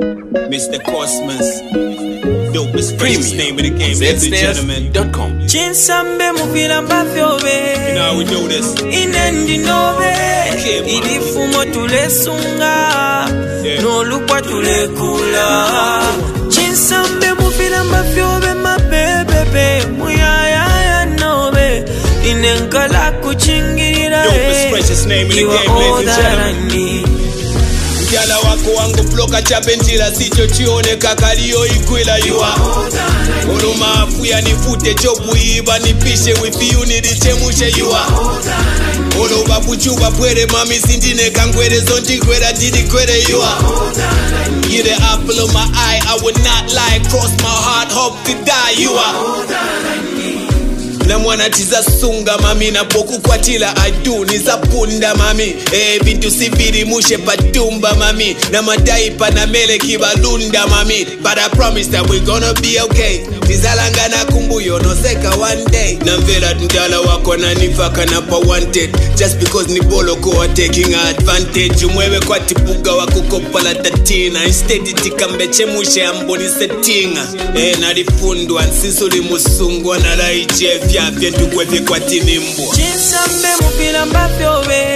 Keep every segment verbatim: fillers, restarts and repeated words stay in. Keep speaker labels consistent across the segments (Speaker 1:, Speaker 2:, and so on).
Speaker 1: Mister Cosmos, dopest French name of the game, ladies and gentlemen.
Speaker 2: Chinsambe mufila mbafyobe.
Speaker 1: You know how we do this.
Speaker 2: Inendi nove.
Speaker 1: Okay, man.
Speaker 2: Idifumo tulesunga.
Speaker 1: Yeah.
Speaker 2: No lukwa tulekula. Chinsambe mufila mbafyobe mabebebe. Muyaya nove. Inenkala kuchingirira.
Speaker 1: Dopest French name of the game, ladies and gentlemen. Yala wako wangu bloka chapenjila sicho chione kakalio ikwila yuwa Oruma afuya nifute chobu iba nipishe wifiyu nilichemushe yuwa Olo babuchuba pwere mami sindine kangwere zonti kwera didi kwere yuwa You're the apple of my eye, I would not lie, cross my heart, hope to die yuwa Na mwana tiza sunga mami na boku kwa tila adu nizapunda mami Eh bintu sibiri mushe patumba mami Na madaipa na mele kibalunda mami But I promise that we're gonna be okay Tizalanga na kumbuyo no seka one day Na mvela ndala wako na nifaka na pa wanted Just because ni bolo ko are taking advantage Umwewe kwa tipuga wako kopala tatina Instead itikambeche mushe amboni setinga Eh narifundwa nsisuli musungwa na raichef Fye tukwefe kwa tinimbo
Speaker 2: Chinsambe mupila mbafyobe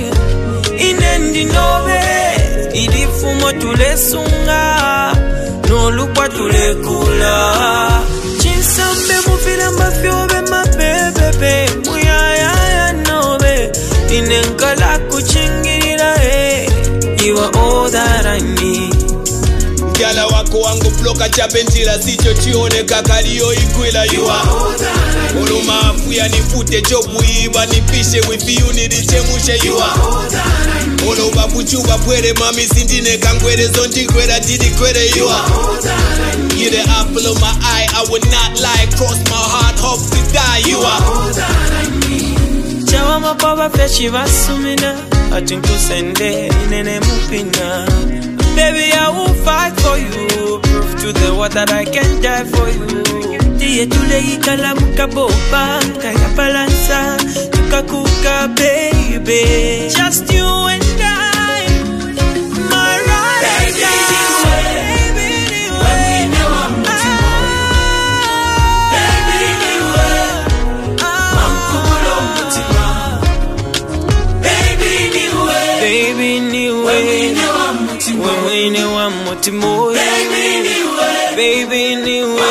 Speaker 2: Inendi nove Idifumo tulesunga Nolukwa tulekula Chinsambe mupila mbafyobe mabebebe Muyaya nove Inenkala kuchingirira hey. You are all that I need
Speaker 1: Yala wako wangu bloka chapenjila sicho chione kakalio ikwila yuwa Oruma afuya nifute chobu iba nipishe wifiyu nilichemushe yuwa Olo babuchuba pwere mami sindine kangwere zonti kwera didi kwere yuwa You're the apple of my eye, I would not lie, cross my heart, hope to die yuwa
Speaker 2: Chawa mapaba feshi vasumina Atunkusende inene mupina Baby, I will fight for you. Prove to the world that I can die for you. Tiye tule ikala mukaboba, kaya balansa, tukakuka baby. Just you and I, my ride or die. Baby, niwe, baby, niwe, mamkulo mutima. Baby, niwe, baby, niwe. Wewine wa mutimo Baby niwe Baby niwe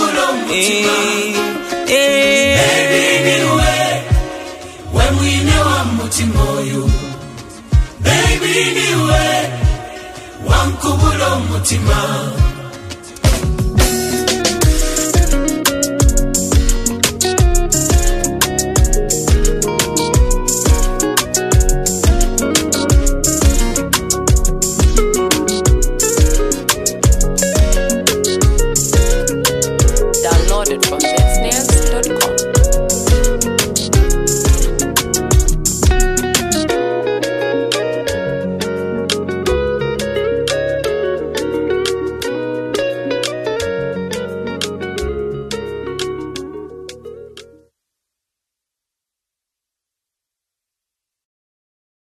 Speaker 2: eh, eh. Baby niwe Wewine wa mutimo yu Baby niwe Wankubulo mutima
Speaker 3: Downloaded from